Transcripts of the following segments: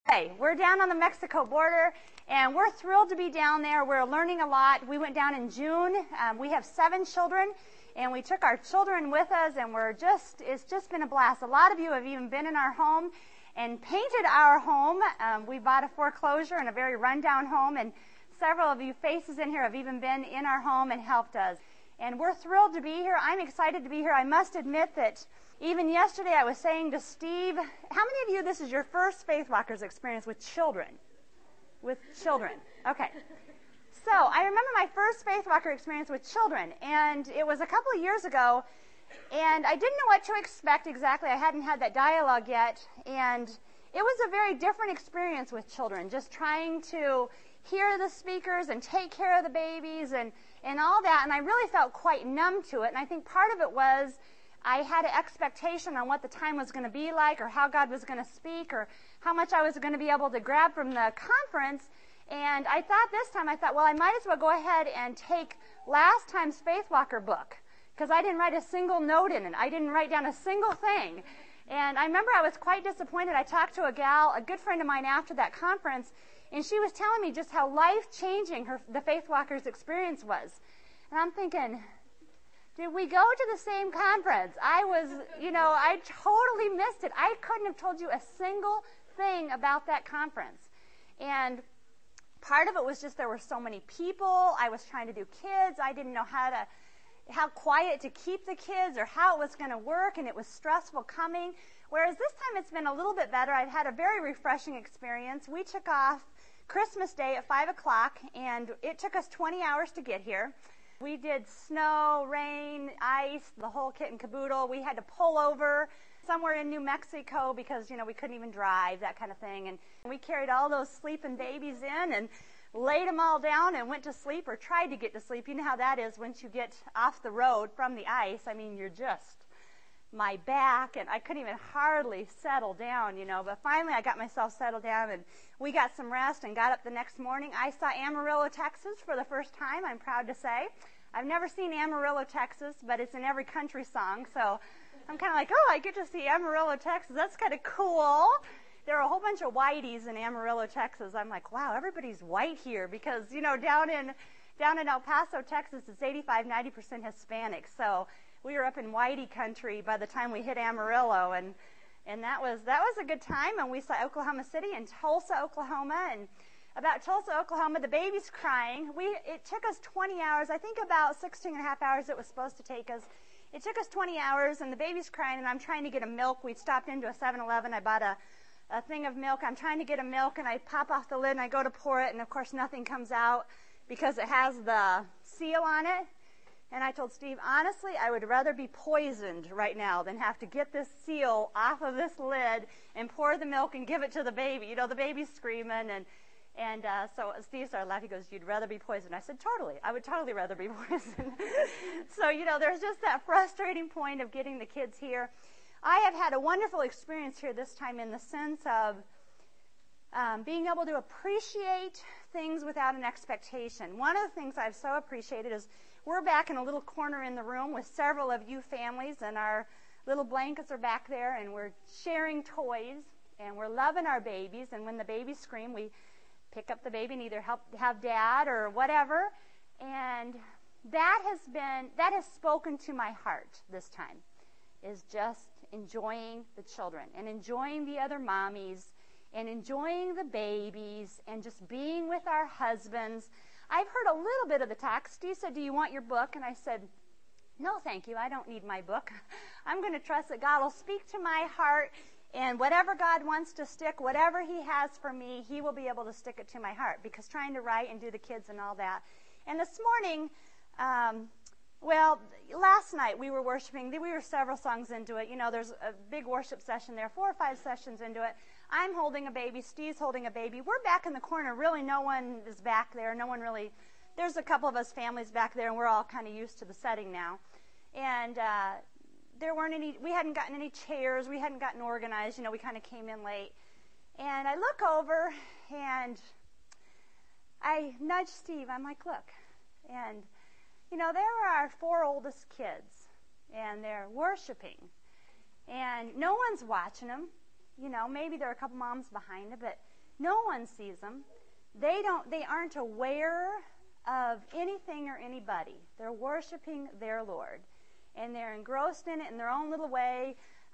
Hey, we're down on the Mexico border, and we're thrilled to be down there. We're learning a lot. We went down in June. We have 7 children, and we took our children with us, and it's just been a blast. A lot of you have even been in our home and painted our home. We bought a foreclosure and a very rundown home, and several of you faces in here have even been in our home and helped us. And we're thrilled to be here. I'm excited to be here. I must admit that even yesterday I was saying to Steve, how many of you, this is your first Faith Walkers experience with children? With children. Okay. So I remember my first Faith Walker experience with children, and it was a couple of years ago, and I didn't know what to expect exactly. I hadn't had that dialogue yet, and it was a very different experience with children, just trying to hear the speakers and take care of the babies and all that, and I really felt quite numb to it, and I think part of it was I had an expectation on what the time was going to be like or how God was going to speak or how much I was going to be able to grab from the conference. And I thought this time, well, I might as well go ahead and take last time's Faith Walker book because I didn't write a single note in it. I didn't write down a single thing. And I remember I was quite disappointed. I talked to a good friend of mine after that conference, and she was telling me just how life-changing the Faith Walker's experience was. And I'm thinking, did we go to the same conference? I totally missed it. I couldn't have told you a single thing about that conference. And part of it was just there were so many people. I was trying to do kids. I didn't know how quiet to keep the kids or how it was going to work, and it was stressful coming. Whereas this time it's been a little bit better. I've had a very refreshing experience. We took off Christmas Day at 5 o'clock, and it took us 20 hours to get here. We did snow, rain, ice, the whole kit and caboodle. We had to pull over somewhere in New Mexico because, we couldn't even drive, that kind of thing. And we carried all those sleeping babies in and laid them all down and went to sleep or tried to get to sleep. You know how that is once you get off the road from the ice. I mean, you're just my back, and I couldn't even hardly settle down, But finally I got myself settled down, and we got some rest and got up the next morning. I saw Amarillo, Texas for the first time, I'm proud to say. I've never seen Amarillo, Texas, but it's in every country song, so I'm kind of like, I get to see Amarillo, Texas. That's kind of cool. There are a whole bunch of whiteys in Amarillo, Texas. I'm like, wow, everybody's white here because, down in El Paso, Texas, it's 85-90% Hispanic, so we were up in whitey country by the time we hit Amarillo, and that was a good time. And we saw Oklahoma City and Tulsa, Oklahoma, and about Tulsa, Oklahoma, the baby's crying. It took us 20 hours. I think about 16 and a half hours it was supposed to take us. It took us 20 hours, and the baby's crying, and I'm trying to get a milk. We stopped into a 7-Eleven. I bought a thing of milk. I'm trying to get a milk, and I pop off the lid, and I go to pour it, and of course nothing comes out because it has the seal on it. And I told Steve, honestly, I would rather be poisoned right now than have to get this seal off of this lid and pour the milk and give it to the baby. The baby's screaming. And so Steve started laughing. He goes, you'd rather be poisoned? I said, totally. I would totally rather be poisoned. So, there's just that frustrating point of getting the kids here. I have had a wonderful experience here this time in the sense of being able to appreciate things without an expectation. One of the things I've so appreciated is we're back in a little corner in the room with several of you families, and our little blankets are back there, and we're sharing toys, and we're loving our babies, and when the babies scream, we pick up the baby and either have dad or whatever, and that has spoken to my heart this time, is just enjoying the children and enjoying the other mommies and enjoying the babies and just being with our husbands. I've heard a little bit of the talk. Steve said, do you want your book? And I said, no, thank you. I don't need my book. I'm going to trust that God will speak to my heart, and whatever God wants to stick, whatever he has for me, he will be able to stick it to my heart, because trying to write and do the kids and all that. And this morning, last night we were worshiping. We were several songs into it. There's a big worship session there, 4 or 5 sessions into it. I'm holding a baby. Steve's holding a baby. We're back in the corner. Really, no one is back there. No one really. There's a couple of us families back there, and we're all kind of used to the setting now. And there weren't any. We hadn't gotten any chairs. We hadn't gotten organized. We kind of came in late. And I look over, and I nudge Steve. I'm like, look. And, there are our 4 oldest kids, and they're worshiping. And no one's watching them. Maybe there are a couple moms behind it, but No one sees them. They aren't aware of anything or anybody. They're worshiping their Lord. And they're engrossed in it in their own little way.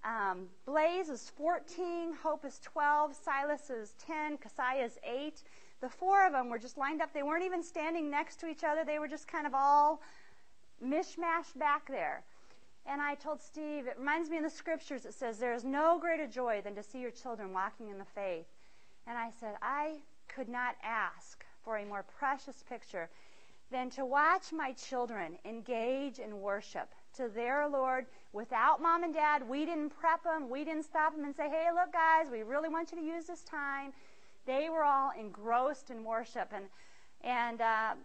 Blaze is 14, Hope is 12, Silas is 10, Keziah is 8. The four of them were just lined up. They weren't even standing next to each other. They were just kind of all mishmashed back there. And I told Steve, it reminds me of the scriptures. It says, there is no greater joy than to see your children walking in the faith. And I said, I could not ask for a more precious picture than to watch my children engage in worship to their Lord without mom and dad. We didn't prep them. We didn't stop them and say, hey, look, guys, we really want you to use this time. They were all engrossed in worship. And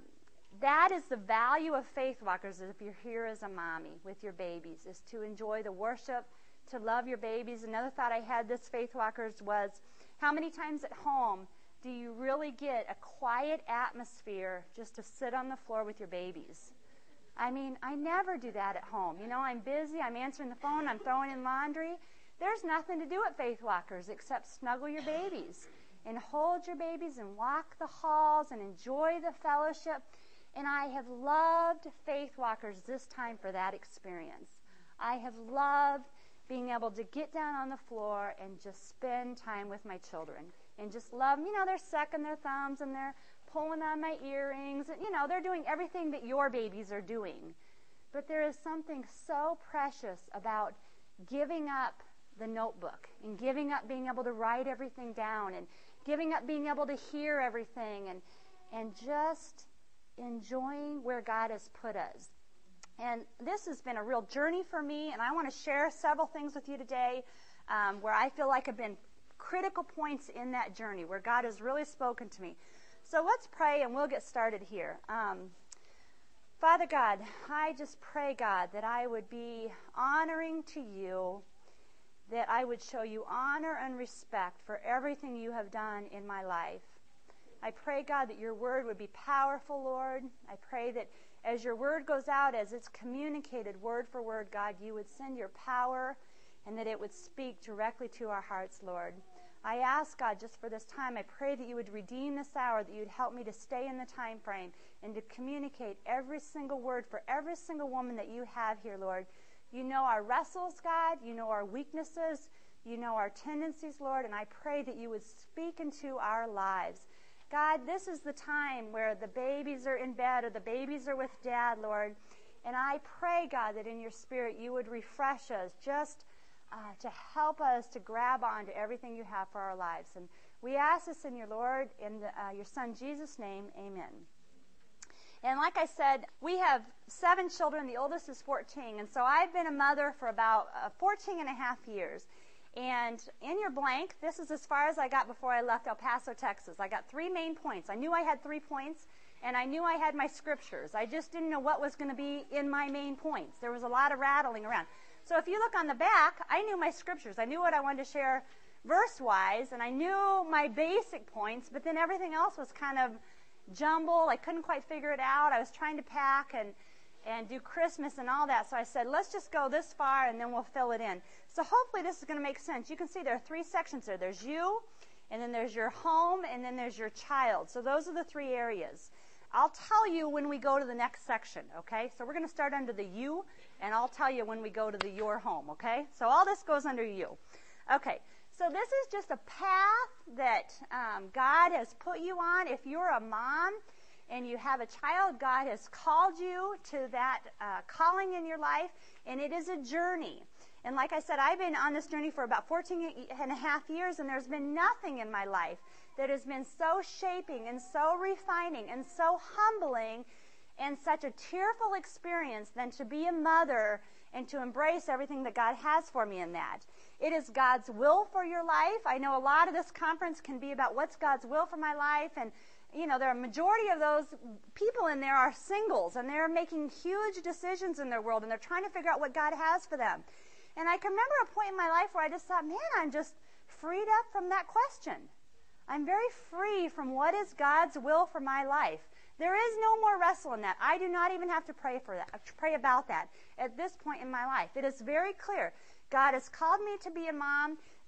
that is the value of Faith Walkers, if you're here as a mommy with your babies, is to enjoy the worship, to love your babies. Another thought I had this Faith Walkers was, how many times at home do you really get a quiet atmosphere just to sit on the floor with your babies? I mean, I never do that at home. You know, I'm busy, I'm answering the phone, I'm throwing in laundry. There's nothing to do at Faith Walkers except snuggle your babies and hold your babies and walk the halls and enjoy the fellowship. And I have loved Faith Walkers this time for that experience. I have loved being able to get down on the floor and just spend time with my children and just love them. You know, they're sucking their thumbs and they're pulling on my earrings. And, you know, they're doing everything that your babies are doing. But there is something so precious about giving up the notebook and giving up being able to write everything down and giving up being able to hear everything and just enjoying where God has put us. And this has been a real journey for me, and I want to share several things with you today where I feel like have been critical points in that journey, where God has really spoken to me. So let's pray, and we'll get started here. Father God, I just pray, God, that I would be honoring to you, that I would show you honor and respect for everything you have done in my life. I pray, God, that your word would be powerful, Lord. I pray that as your word goes out, as it's communicated word for word, God, you would send your power and that it would speak directly to our hearts, Lord. I ask, God, just for this time, I pray that you would redeem this hour, that you'd help me to stay in the time frame and to communicate every single word for every single woman that you have here, Lord. You know our wrestles, God. You know our weaknesses. You know our tendencies, Lord, and I pray that you would speak into our lives. God, this is the time where the babies are in bed or the babies are with Dad, Lord. And I pray, God, that in your spirit you would refresh us just to help us to grab on to everything you have for our lives. And we ask this in your Lord, in your Son Jesus' name, amen. And like I said, we have 7 children. The oldest is 14. And so I've been a mother for about 14 and a half years. And in your blank, this is as far as I got before I left El Paso, Texas. I got 3 main points. I knew I had 3 points, and I knew I had my scriptures. I just didn't know what was going to be in my main points. There was a lot of rattling around. So if you look on the back, I knew my scriptures. I knew what I wanted to share verse-wise, and I knew my basic points, but then everything else was kind of jumbled. I couldn't quite figure it out. I was trying to pack and do Christmas and all that. So I said, let's just go this far and then we'll fill it in. So hopefully this is going to make sense. You can see there are 3 sections there. There's you, and then there's your home, and then there's your child. So those are the 3 areas. I'll tell you when we go to the next section, okay? So we're going to start under the you, and I'll tell you when we go to the your home, okay? So all this goes under you. Okay, so this is just a path that God has put you on. If you're a mom and you have a child, God has called you to that calling in your life, and it is a journey. And like I said, I've been on this journey for about 14 and a half years, and there's been nothing in my life that has been so shaping and so refining and so humbling and such a tearful experience than to be a mother and to embrace everything that God has for me in that. It is God's will for your life. I know a lot of this conference can be about what's God's will for my life, and you know, there are a majority of those people in there are singles, and they're making huge decisions in their world, and they're trying to figure out what God has for them. And I can remember a point in my life where I just thought, man, I'm just freed up from that question. I'm very free from what is God's will for my life. There is no more wrestle in that. I do not even have to pray about that at this point in my life. It is very clear. God has called me to be a mom.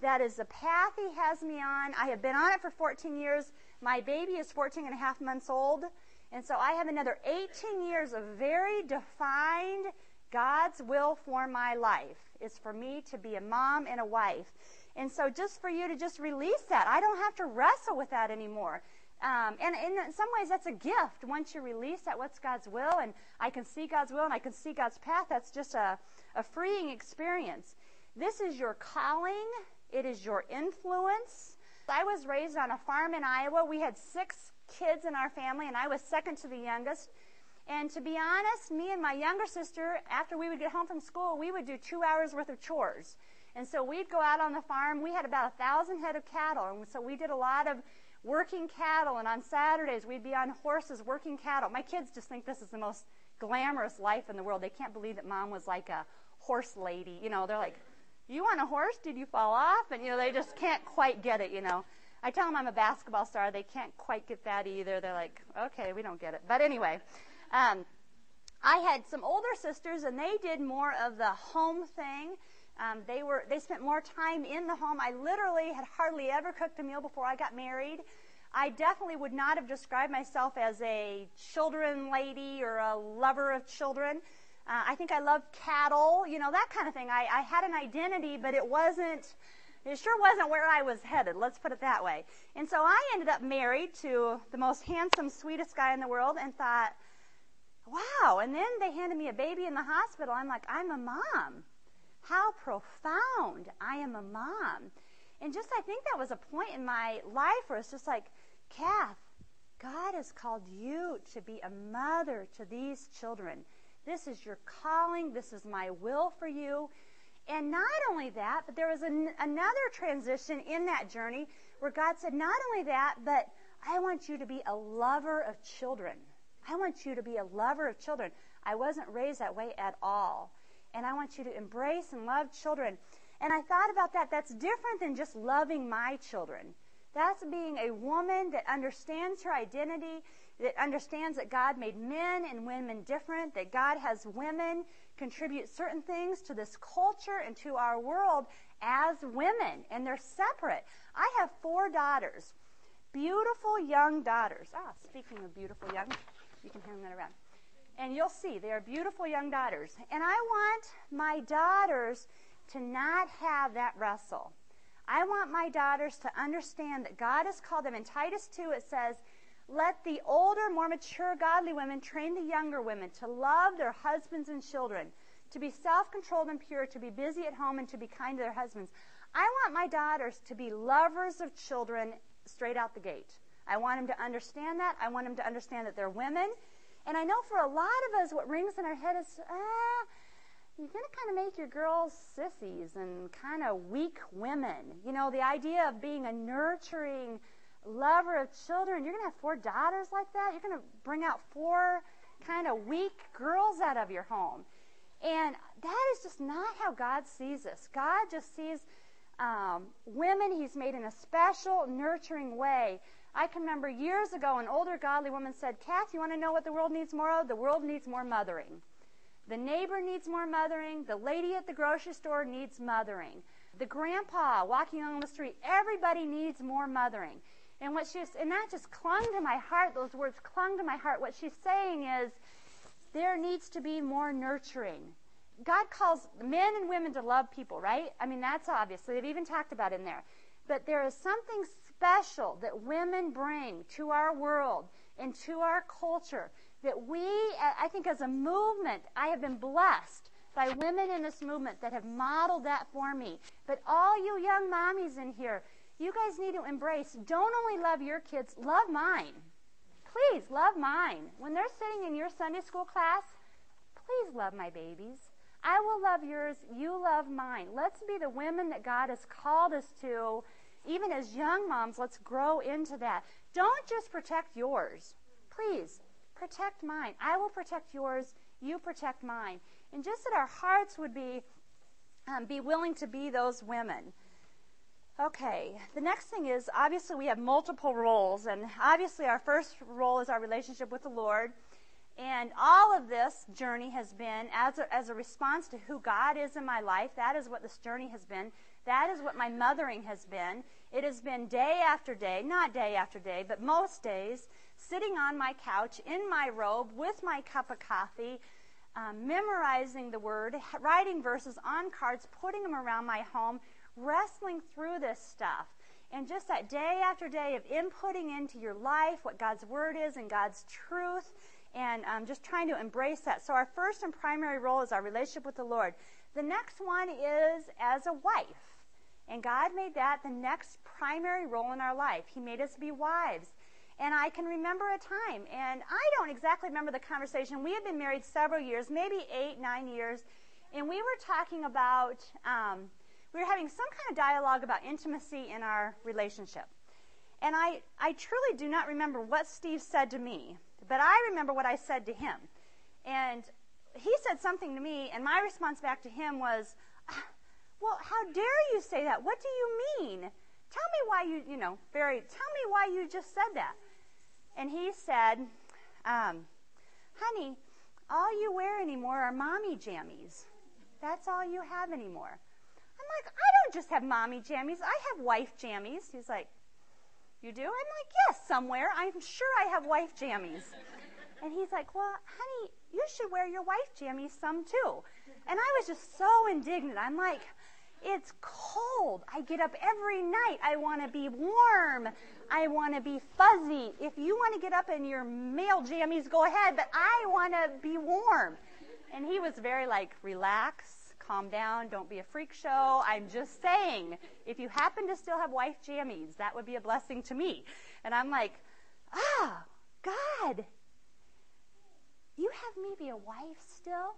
That is the path He has me on. I have been on it for 14 years. My baby is 14 and a half months old. And so I have another 18 years of very defined God's will for my life. Is for me to be a mom and a wife. And so just for you to just release that. I don't have to wrestle with that anymore. And in some ways, that's a gift. Once you release that, what's God's will, and I can see God's will, and I can see God's path, that's just a freeing experience. This is your calling. It is your influence. I was raised on a farm in Iowa. We had 6 kids in our family, and I was second to the youngest. And to be honest, me and my younger sister, after we would get home from school, we would do 2 hours worth of chores. And so we'd go out on the farm. We had about 1,000 head of cattle, and so we did a lot of working cattle, and on Saturdays we'd be on horses working cattle. My kids just think this is the most glamorous life in the world. They can't believe that Mom was like a horse lady. You know, they're like, you on a horse? Did you fall off? And, you know, they just can't quite get it, you know. I tell them I'm a basketball star. They can't quite get that either. They're like, okay, we don't get it. But anyway, I had some older sisters, and they did more of the home thing. They spent more time in the home. I literally had hardly ever cooked a meal before I got married. I definitely would not have described myself as a children lady or a lover of children. I think I loved cattle, you know, that kind of thing. I had an identity, but it sure wasn't where I was headed, let's put it that way. And so I ended up married to the most handsome, sweetest guy in the world and thought, wow. And then they handed me a baby in the hospital. I'm like, I'm a mom. How profound. I am a mom. And just I think that was a point in my life where it's just like, Kath, God has called you to be a mother to these children. This is your calling. This is my will for you. And not only that, but there was another transition in that journey where God said, not only that, but I want you to be a lover of children. I want you to be a lover of children. I wasn't raised that way at all. And I want you to embrace and love children. And I thought about that. That's different than just loving my children. That's being a woman that understands her identity, that understands that God made men and women different, that God has women contribute certain things to this culture and to our world as women, and they're separate. I have 4 daughters, beautiful young daughters. Speaking of beautiful young, you can hand that around. And you'll see, they are beautiful young daughters. And I want my daughters to not have that wrestle. I want my daughters to understand that God has called them. In Titus 2, it says, let the older, more mature, godly women train the younger women to love their husbands and children, to be self-controlled and pure, to be busy at home, and to be kind to their husbands. I want my daughters to be lovers of children straight out the gate. I want them to understand that. I want them to understand that they're women. And I know for a lot of us, what rings in our head is, you're going to kind of make your girls sissies and kind of weak women. You know, the idea of being a nurturing lover of children, you're going to have 4 daughters like that? You're going to bring out 4 kind of weak girls out of your home. And that is just not how God sees us. God just sees women He's made in a special, nurturing way. I can remember years ago an older godly woman said, Kath, you want to know what the world needs more of? The world needs more mothering. The neighbor needs more mothering. The lady at the grocery store needs mothering. The grandpa walking along the street, everybody needs more mothering. And that just clung to my heart. Those words clung to my heart. What she's saying is there needs to be more nurturing. God calls men and women to love people, right? I mean, that's obvious. They've even talked about it in there. But there is something special that women bring to our world and to our culture that I think as a movement, I have been blessed by women in this movement that have modeled that for me. But all you young mommies in here, you guys need to embrace, don't only love your kids, love mine. Please, love mine. When they're sitting in your Sunday school class, please love my babies. I will love yours, you love mine. Let's be the women that God has called us to. Even as young moms, let's grow into that. Don't just protect yours. Please, protect mine. I will protect yours, you protect mine. And just that our hearts would be willing to be those women. Okay, the next thing is, obviously we have multiple roles, and obviously our first role is our relationship with the Lord. And all of this journey has been as a response to who God is in my life. That is what this journey has been. That is what my mothering has been. It has been day after day, not day after day, but most days, sitting on my couch in my robe with my cup of coffee, memorizing the Word, writing verses on cards, putting them around my home, wrestling through this stuff. And just that day after day of inputting into your life what God's Word is and God's truth, and just trying to embrace that. So our first and primary role is our relationship with the Lord. The next one is as a wife. And God made that the next primary role in our life. He made us be wives. And I can remember a time, and I don't exactly remember the conversation. We had been married several years, maybe 8, 9 years, and we were talking about, we were having some kind of dialogue about intimacy in our relationship. And I truly do not remember what Steve said to me, but I remember what I said to him. And he said something to me, and my response back to him was, well, how dare you say that? What do you mean? Tell me why tell me why you just said that. And he said, honey, all you wear anymore are mommy jammies. That's all you have anymore. I'm like, I don't just have mommy jammies. I have wife jammies. He's like, you do? I'm like, yes, somewhere. I'm sure I have wife jammies. And he's like, well, honey, you should wear your wife jammies some too. And I was just so indignant. I'm like, it's cold. I get up every night. I want to be warm. I want to be fuzzy. If you want to get up in your male jammies, go ahead, but I want to be warm. And he was very like, relax, calm down, don't be a freak show. I'm just saying, if you happen to still have wife jammies, that would be a blessing to me. And I'm like, God, you have me be a wife still?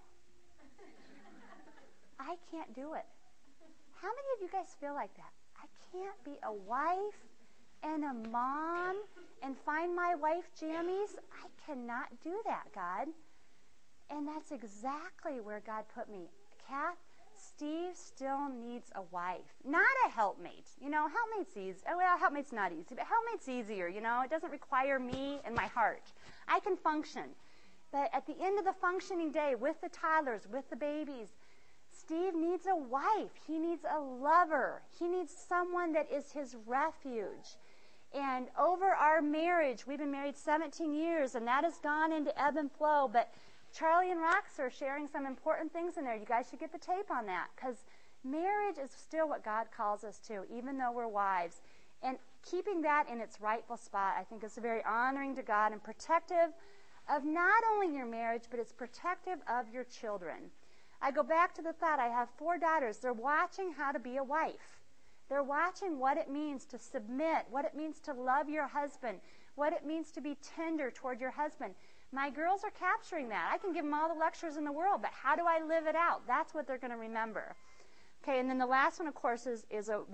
I can't do it. How many of you guys feel like that? I can't be a wife and a mom and find my wife jammies. I cannot do that, God. And that's exactly where God put me. Kath, Steve still needs a wife, not a helpmate. Helpmate's easy. Well, helpmate's not easy, but helpmate's easier. It doesn't require me and my heart. I can function. But at the end of the functioning day, with the toddlers, with the babies, Steve needs a wife. He needs a lover. He needs someone that is his refuge. And over our marriage, we've been married 17 years, and that has gone into ebb and flow. But Charlie and Rox are sharing some important things in there. You guys should get the tape on that, because marriage is still what God calls us to, even though we're wives. And keeping that in its rightful spot, I think, is very honoring to God and protective of not only your marriage, but it's protective of your children. I go back to the thought, I have 4 daughters. They're watching how to be a wife. They're watching what it means to submit, what it means to love your husband, what it means to be tender toward your husband. My girls are capturing that. I can give them all the lectures in the world, but how do I live it out? That's what they're going to remember. Okay, and then the last one, of course, is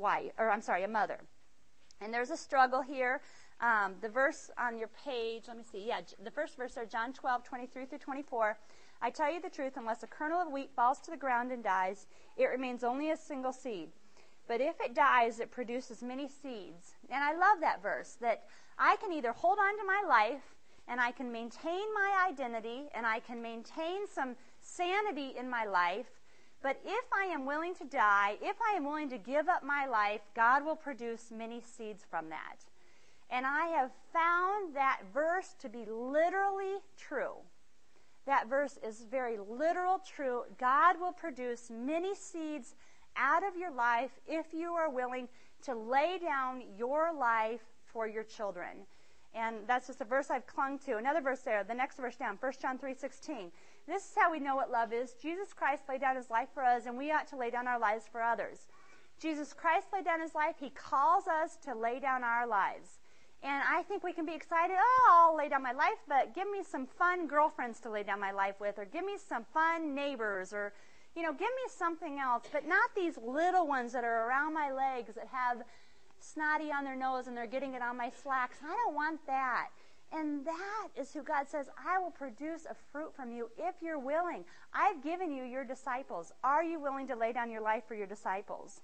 a mother. And there's a struggle here. The verse on your page, let me see. Yeah, the first verse there, John 12:23 through 24. I tell you the truth, unless a kernel of wheat falls to the ground and dies, it remains only a single seed. But if it dies, it produces many seeds. And I love that verse, that I can either hold on to my life, and I can maintain my identity, and I can maintain some sanity in my life. But if I am willing to die, if I am willing to give up my life, God will produce many seeds from that. And I have found that verse to be literally true. That verse is very literal true. God will produce many seeds out of your life if you are willing to lay down your life for your children. And that's just a verse I've clung to. Another verse there, the next verse down, 1 John 3:16. This is how we know what love is. Jesus Christ laid down his life for us, and we ought to lay down our lives for others. Jesus Christ laid down his life. He calls us to lay down our lives. And I think we can be excited, I'll lay down my life, but give me some fun girlfriends to lay down my life with, or give me some fun neighbors, or, give me something else, but not these little ones that are around my legs that have snotty on their nose and they're getting it on my slacks. I don't want that. And that is who God says, I will produce a fruit from you if you're willing. I've given you your disciples. Are you willing to lay down your life for your disciples?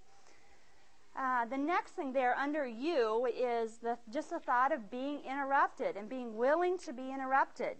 The next thing there under you is just the thought of being interrupted and being willing to be interrupted.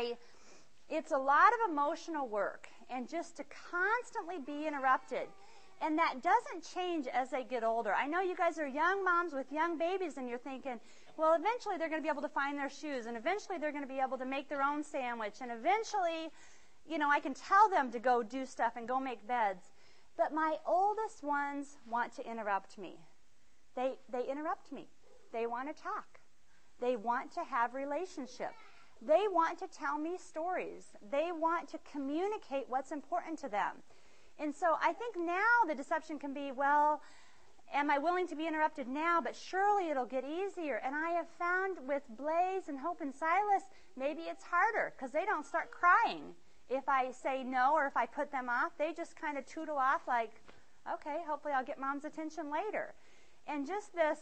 It's a lot of emotional work, and just to constantly be interrupted. And that doesn't change as they get older. I know you guys are young moms with young babies, and you're thinking, well, eventually they're going to be able to find their shoes, and eventually they're going to be able to make their own sandwich, and eventually, I can tell them to go do stuff and go make beds. But my oldest ones want to interrupt me. They interrupt me. They want to talk. They want to have relationship. They want to tell me stories. They want to communicate what's important to them. And so I think now the deception can be, well, am I willing to be interrupted now? But surely it'll get easier. And I have found with Blaze and Hope and Silas, maybe it's harder because they don't start crying if I say no or if I put them off. They just kind of tootle off like, okay, hopefully I'll get Mom's attention later. And just this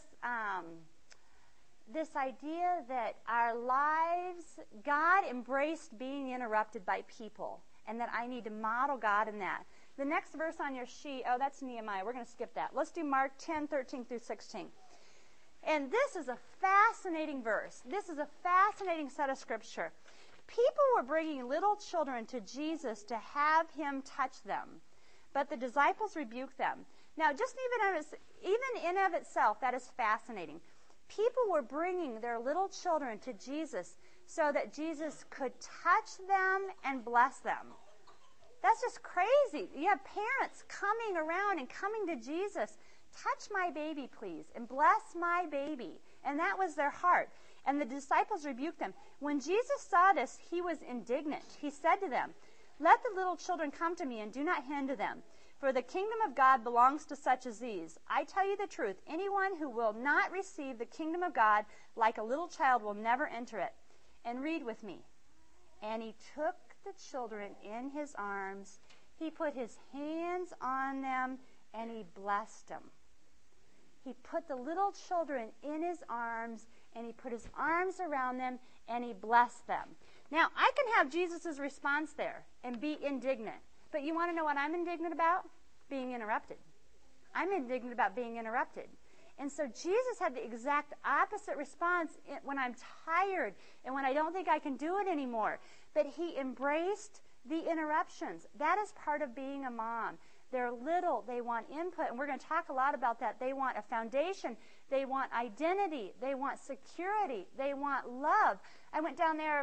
idea that our lives, God embraced being interrupted by people, and that I need to model God in that. The next verse on your sheet, that's Nehemiah. We're going to skip that. Let's do Mark 10:13 through 16. And this is a fascinating verse. This is a fascinating set of scripture. People were bringing little children to Jesus to have him touch them, but the disciples rebuked them. Now, just even in of itself, that is fascinating. People were bringing their little children to Jesus so that Jesus could touch them and bless them. That's just crazy. You have parents coming around and coming to Jesus. Touch my baby, please, and bless my baby. And that was their heart. And the disciples rebuked them. When Jesus saw this, he was indignant. He said to them, "Let the little children come to me and do not hinder them. For the kingdom of God belongs to such as these. I tell you the truth, anyone who will not receive the kingdom of God like a little child will never enter it." And read with me. And he took the children in his arms. He put his hands on them and he blessed them. He put the little children in his arms and he put his arms around them and he blessed them. Now, I can have Jesus' response there and be indignant. But you want to know what I'm indignant about? Being interrupted. I'm indignant about being interrupted. And so Jesus had the exact opposite response when I'm tired and when I don't think I can do it anymore. But he embraced the interruptions. That is part of being a mom. They're little. They want input. And we're going to talk a lot about that. They want a foundation. They want identity. They want security. They want love. I went down there.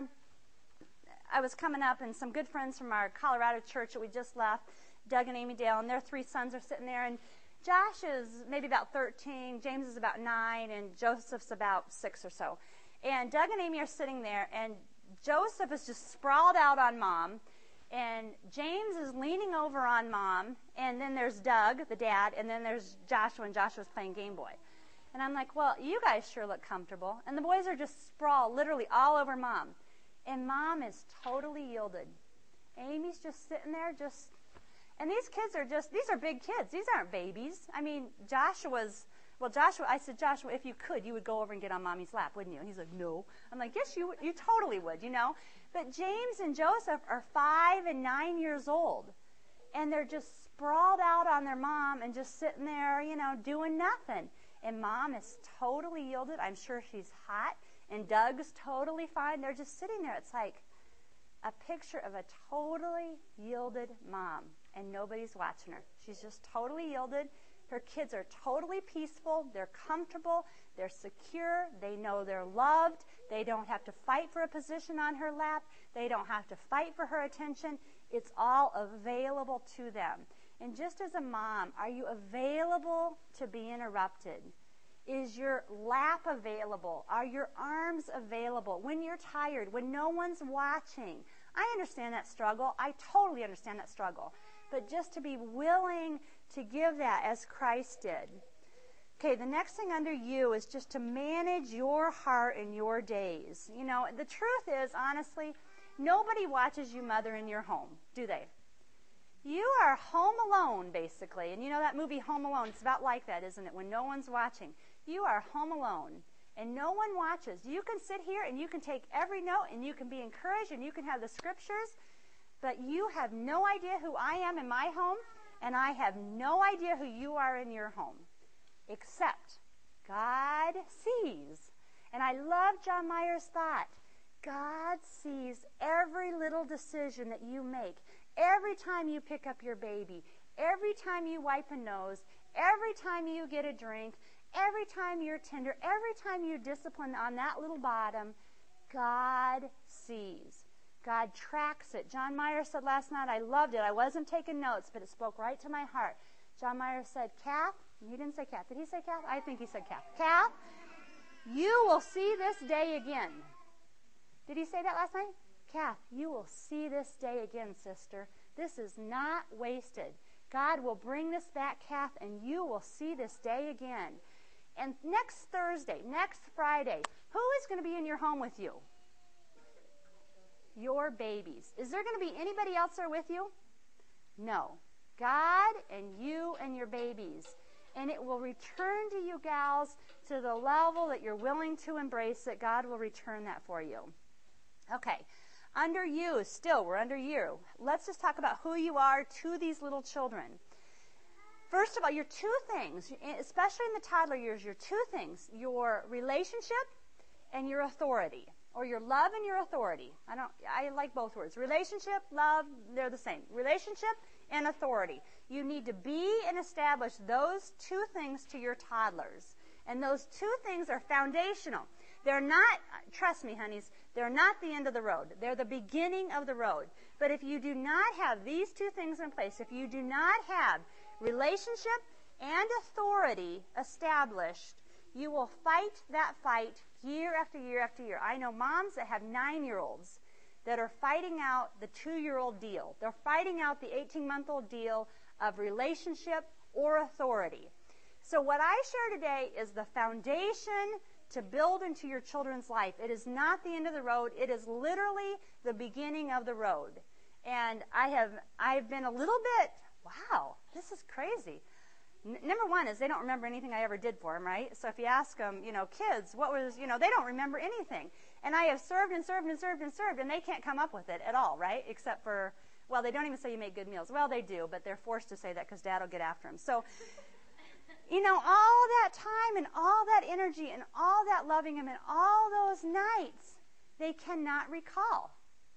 I was coming up, and some good friends from our Colorado church that we just left, Doug and Amy Dale, and their 3 sons are sitting there. And Josh is maybe about 13, James is about 9, and Joseph's about 6 or so. And Doug and Amy are sitting there, and Joseph is just sprawled out on Mom, and James is leaning over on Mom, and then there's Doug, the dad, and then there's Joshua, and Joshua's playing Game Boy. And I'm like, well, you guys sure look comfortable. And the boys are just sprawled literally all over Mom. And Mom is totally yielded. Amy's just sitting there and these kids these are big kids. These aren't babies. I mean, Joshua, I said, Joshua, if you could, you would go over and get on Mommy's lap, wouldn't you? And he's like, no. I'm like, yes, you totally would, But James and Joseph are 5 and 9 years old. And they're just sprawled out on their mom and just sitting there, doing nothing. And Mom is totally yielded. I'm sure she's hot. And Doug's totally fine. They're just sitting there. It's like a picture of a totally yielded mom, and nobody's watching her. She's just totally yielded. Her kids are totally peaceful. They're comfortable. They're secure. They know they're loved. They don't have to fight for a position on her lap. They don't have to fight for her attention. It's all available to them. And just as a mom, are you available to be interrupted? Is your lap available? Are your arms available? When you're tired, when no one's watching. I understand that struggle. I totally understand that struggle. But just to be willing to give that as Christ did. Okay, the next thing under you is just to manage your heart and your days. The truth is, honestly, nobody watches you mother in your home, do they? You are home alone, basically. And that movie Home Alone, it's about like that, isn't it? When no one's watching. You are home alone, and no one watches. You can sit here, and you can take every note, and you can be encouraged, and you can have the scriptures, but you have no idea who I am in my home, and I have no idea who you are in your home, except God sees. And I love John Mayer's thought. God sees every little decision that you make. Every time you pick up your baby, every time you wipe a nose, every time you get a drink, every time you're tender, every time you discipline on that little bottom, God sees. God tracks it. John Meyer said last night, I loved it. I wasn't taking notes, but it spoke right to my heart. John Meyer said, Kath, he didn't say Kath. Did he say Kath? I think he said Kath. Kath, you will see this day again. Did he say that last night? Kath, you will see this day again, sister. This is not wasted. God will bring this back, Kath, and you will see this day again. And next Thursday, next Friday, who is going to be in your home with you? Your babies. Is there going to be anybody else there with you? No. God and you and your babies. And it will return to you, gals, to the level that you're willing to embrace, that God will return that for you. Okay. Under you, still, we're under you. Let's just talk about who you are to these little children. First of all, your two things, especially in the toddler years, your two things, your relationship and your authority, or your love and your authority. I like both words. Relationship, love, they're the same. Relationship and authority. You need to be and establish those two things to your toddlers. And those two things are foundational. They're not, trust me, honeys, they're not the end of the road. They're the beginning of the road. But if you do not have these two things in place, if you do not have relationship and authority established, you will fight that fight year after year after year. I know moms that have 9-year-olds that are fighting out the 2-year-old deal. They're fighting out the 18-month-old deal of relationship or authority. So what I share today is the foundation to build into your children's life. It is not the end of the road. It is literally the beginning of the road. And I've been a little bit, wow, this is crazy. Number one is they don't remember anything I ever did for them, right? So if you ask them, kids, what was, they don't remember anything. And I have served and served and served and served, and they can't come up with it at all, right? Except for, well, they don't even say you make good meals. Well, they do, but they're forced to say that because Dad will get after them. So, all that time and all that energy and all that loving them and all those nights, they cannot recall.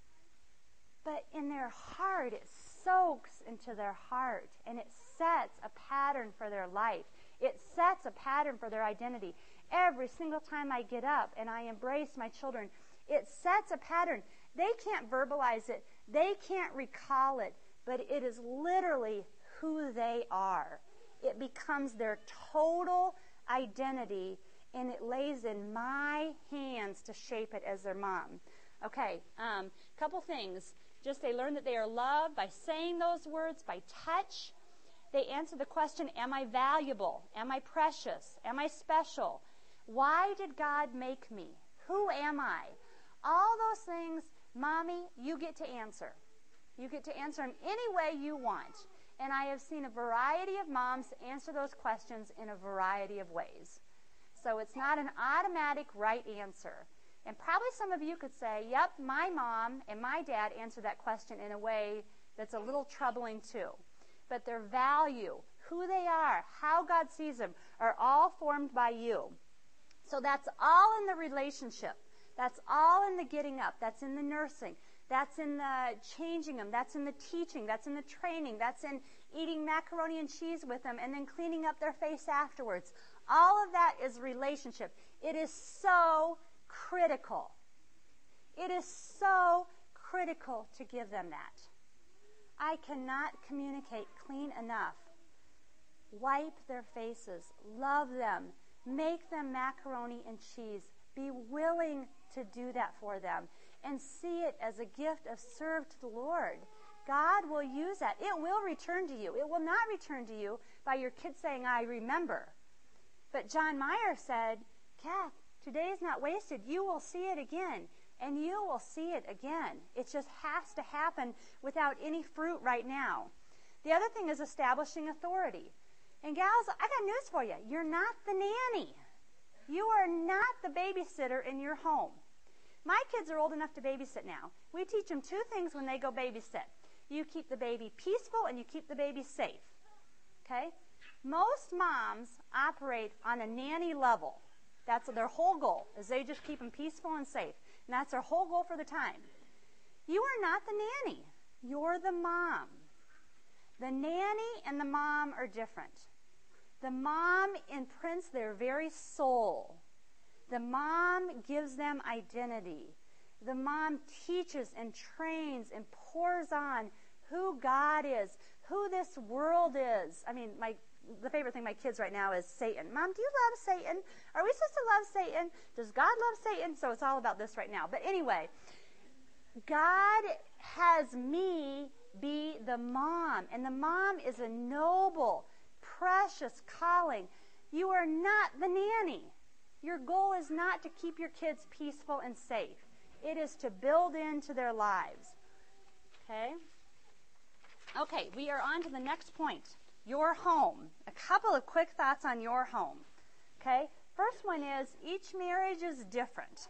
But in their heart, it soaks into their heart, and it sets a pattern for their life. It sets a pattern for their identity. Every single time I get up and I embrace my children, it sets a pattern. They can't verbalize it. They can't recall it, but it is literally who they are. It becomes their total identity, and it lays in my hands to shape it as their mom. Okay, couple things. Just they learn that they are loved by saying those words, by touch. They answer the question, am I valuable? Am I precious? Am I special? Why did God make me? Who am I? All those things, Mommy, you get to answer. You get to answer them any way you want. And I have seen a variety of moms answer those questions in a variety of ways. So it's not an automatic right answer. And probably some of you could say, yep, my mom and my dad answered that question in a way that's a little troubling too. But their value, who they are, how God sees them, are all formed by you. So that's all in the relationship. That's all in the getting up. That's in the nursing. That's in the changing them. That's in the teaching. That's in the training. That's in eating macaroni and cheese with them and then cleaning up their face afterwards. All of that is relationship. It is so critical. It is so critical to give them that. I cannot communicate clean enough. Wipe their faces. Love them. Make them macaroni and cheese. Be willing to do that for them. And see it as a gift of serve to the Lord. God will use that. It will return to you. It will not return to you by your kids saying, I remember. But John Meyer said, Kath, today is not wasted. You will see it again. And you will see it again. It just has to happen without any fruit right now. The other thing is establishing authority. And gals, I got news for you. You're not the nanny. You are not the babysitter in your home. My kids are old enough to babysit now. We teach them two things when they go babysit. You keep the baby peaceful and you keep the baby safe. Okay? Most moms operate on a nanny level. That's their whole goal, is they just keep them peaceful and safe. And that's their whole goal for the time. You are not the nanny. You're the mom. The nanny and the mom are different. The mom imprints their very soul. The mom gives them identity. The mom teaches and trains and pours on who God is, who this world is. I mean, the favorite thing my kids right now is Satan. Mom, do you love Satan? Are we supposed to love Satan? Does God love Satan? So it's all about this right now. But anyway, God has me be the mom, and the mom is a noble, precious calling. You are not the nanny. Your goal is not to keep your kids peaceful and safe. It is to build into their lives. Okay, we are on to the next point. Your home. A couple of quick thoughts on your home. Okay, first one is each marriage is different.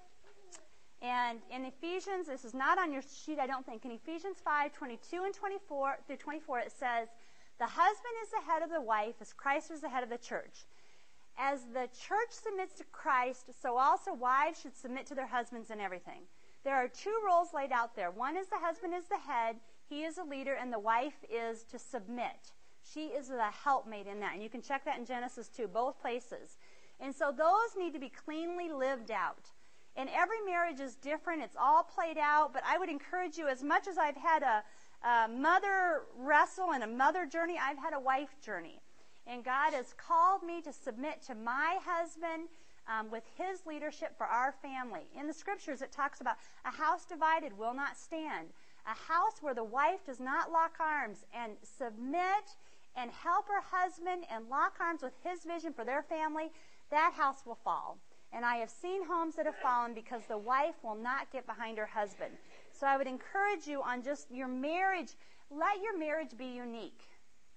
And in Ephesians, this is not on your sheet, I don't think. In Ephesians 5:22 and 24 through 24, it says, "The husband is the head of the wife, as Christ was the head of the church. As the church submits to Christ, so also wives should submit to their husbands in everything." There are two roles laid out there. One is the husband is the head, he is a leader, and the wife is to submit. She is the helpmate in that. And you can check that in Genesis 2, both places. And so those need to be cleanly lived out. And every marriage is different. It's all played out. But I would encourage you, as much as I've had a mother wrestle and a mother journey, I've had a wife journey. And God has called me to submit to my husband with his leadership for our family. In the scriptures, it talks about a house divided will not stand. A house where the wife does not lock arms and submit and help her husband and lock arms with his vision for their family, that house will fall. And I have seen homes that have fallen because the wife will not get behind her husband. So I would encourage you on just your marriage, let your marriage be unique.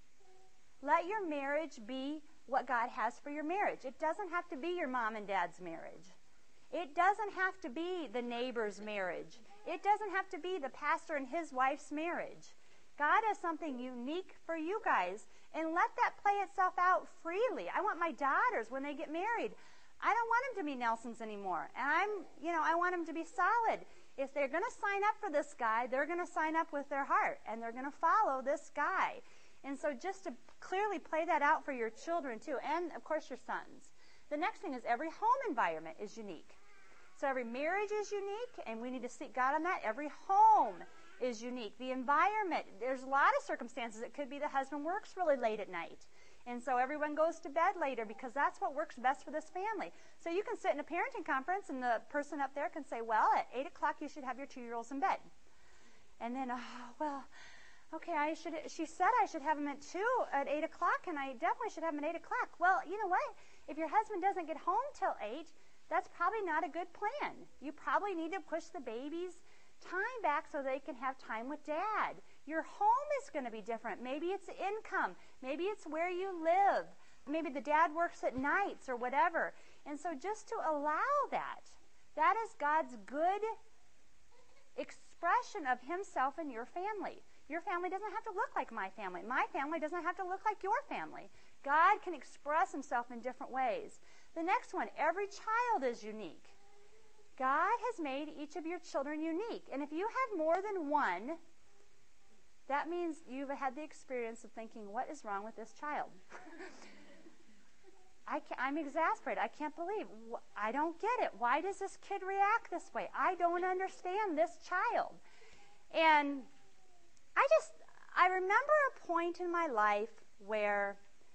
Let your marriage be what God has for your marriage. It doesn't have to be your mom and dad's marriage. It doesn't have to be the neighbor's marriage. It doesn't have to be the pastor and his wife's marriage. God has something unique for you guys, and let that play itself out freely. I want my daughters, when they get married, I don't want them to be Nelsons anymore. And I want them to be solid. If they're going to sign up for this guy, they're going to sign up with their heart, and they're going to follow this guy. And so just to clearly play that out for your children too, and of course your sons. The next thing is every home environment is unique. So every marriage is unique, and we need to seek God on that. Every home is unique. The environment, there's a lot of circumstances. It could be the husband works really late at night, and so everyone goes to bed later because that's what works best for this family. So you can sit in a parenting conference, and the person up there can say, well, at 8 o'clock you should have your 2-year-olds in bed. And then, okay, she said I should have them at 8 o'clock, and I definitely should have them at 8 o'clock. Well, you know what? If your husband doesn't get home till 8, that's probably not a good plan. You probably need to push the baby's time back so they can have time with dad. Your home is going to be different. Maybe it's income. Maybe it's where you live. Maybe the dad works at nights or whatever. And so just to allow that is God's good expression of himself in your family. Your family doesn't have to look like my family. My family doesn't have to look like your family. God can express himself in different ways. The next one, every child is unique. God has made each of your children unique. And if you have more than one, that means you've had the experience of thinking, what is wrong with this child? I'm exasperated. I can't believe. I don't get it. Why does this kid react this way? I don't understand this child. And I remember a point in my life where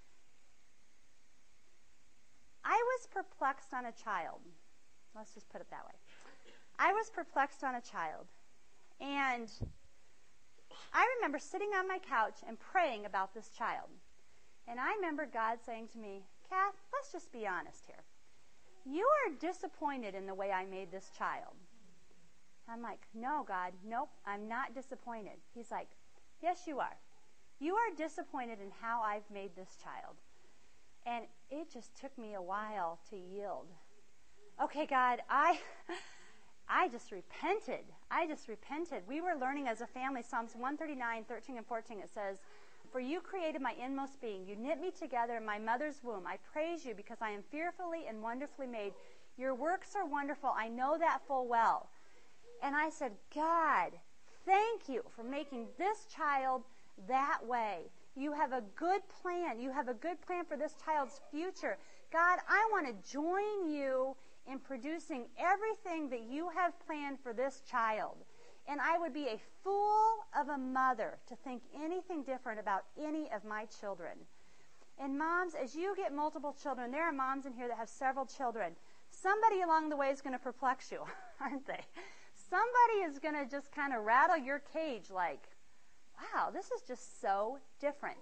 I was perplexed on a child. Let's just put it that way. I was perplexed on a child. And I remember sitting on my couch and praying about this child. And I remember God saying to me, Kath, let's just be honest here. You are disappointed in the way I made this child. I'm like, no, God, nope, I'm not disappointed. He's like, yes, you are. You are disappointed in how I've made this child. And it just took me a while to yield. Okay, God, I just repented. We were learning as a family, Psalms 139, 13 and 14, it says, for you created my inmost being. You knit me together in my mother's womb. I praise you because I am fearfully and wonderfully made. Your works are wonderful. I know that full well. And I said, God, thank you for making this child that way. You have a good plan. You have a good plan for this child's future. God, I want to join you in producing everything that you have planned for this child. And I would be a fool of a mother to think anything different about any of my children. And moms, as you get multiple children, there are moms in here that have several children. Somebody along the way is going to perplex you, aren't they? Somebody is going to just kind of rattle your cage like, wow, this is just so different.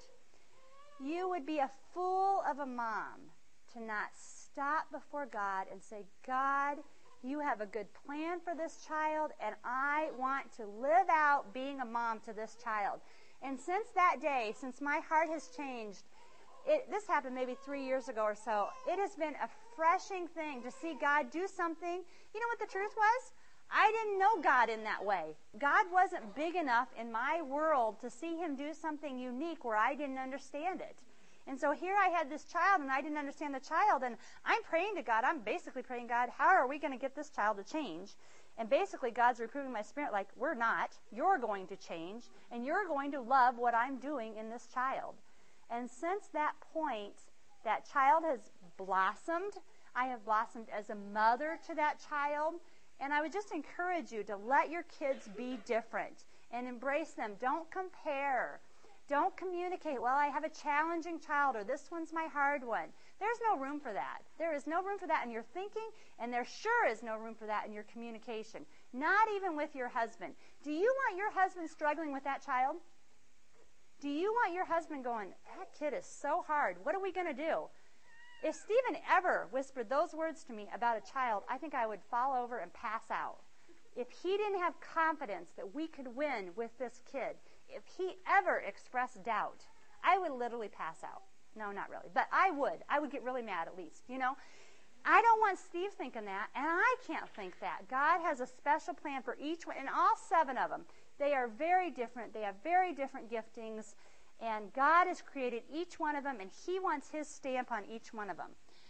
You would be a fool of a mom to not stop before God and say, God, you have a good plan for this child, and I want to live out being a mom to this child. And since that day, since my heart has changed, this happened maybe 3 years ago or so, it has been a refreshing thing to see God do something. You know what the truth was? I didn't know God in that way. God wasn't big enough in my world to see him do something unique where I didn't understand it. And so here I had this child, and I didn't understand the child, and I'm praying to God. I'm basically praying, God, how are we going to get this child to change? And basically God's reproving my spirit like, we're not. You're going to change, and you're going to love what I'm doing in this child. And since that point, that child has blossomed. I have blossomed as a mother to that child. And I would just encourage you to let your kids be different and embrace them. Don't compare. Don't communicate, well, I have a challenging child, or this one's my hard one. There's no room for that. There is no room for that in your thinking, and there sure is no room for that in your communication. Not even with your husband. Do you want your husband struggling with that child? Do you want your husband going, that kid is so hard. What are we going to do? If Stephen ever whispered those words to me about a child, I think I would fall over and pass out. If he didn't have confidence that we could win with this kid, if he ever expressed doubt, I would literally pass out. No, not really. But I would. I would get really mad at least, you know. I don't want Steve thinking that, and I can't think that. God has a special plan for each one, and all 7 of them. They are very different. They have very different giftings, and God has created each one of them, and he wants his stamp on each one of them.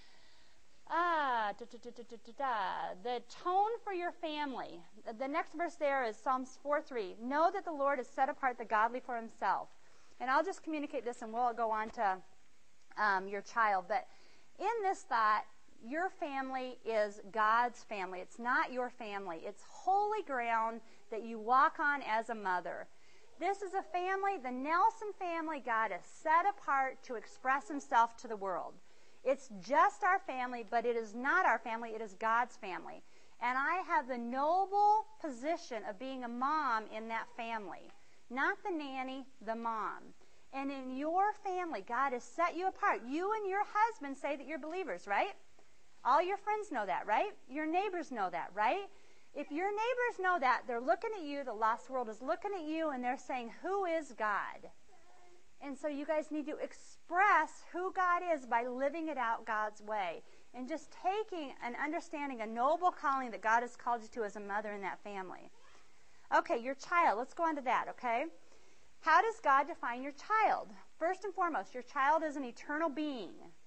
The tone for your family. The next verse there is Psalms 4:3. Know that the Lord has set apart the godly for himself. And I'll just communicate this, and we'll go on to your child. But in this thought, your family is God's family. It's not your family. It's holy ground that you walk on as a mother. This is a family, the Nelson family, God has set apart to express himself to the world. It's just our family, but it is not our family. It is God's family. And I have the noble position of being a mom in that family. Not the nanny, the mom. And in your family, God has set you apart. You and your husband say that you're believers, right? All your friends know that, right? Your neighbors know that, right? If your neighbors know that, they're looking at you, the lost world is looking at you, and they're saying, who is God? And so you guys need to express who God is by living it out God's way. And just taking and understanding a noble calling that God has called you to as a mother in that family. Okay, your child. Let's go on to that, okay? How does God define your child? First and foremost, your child is an eternal being.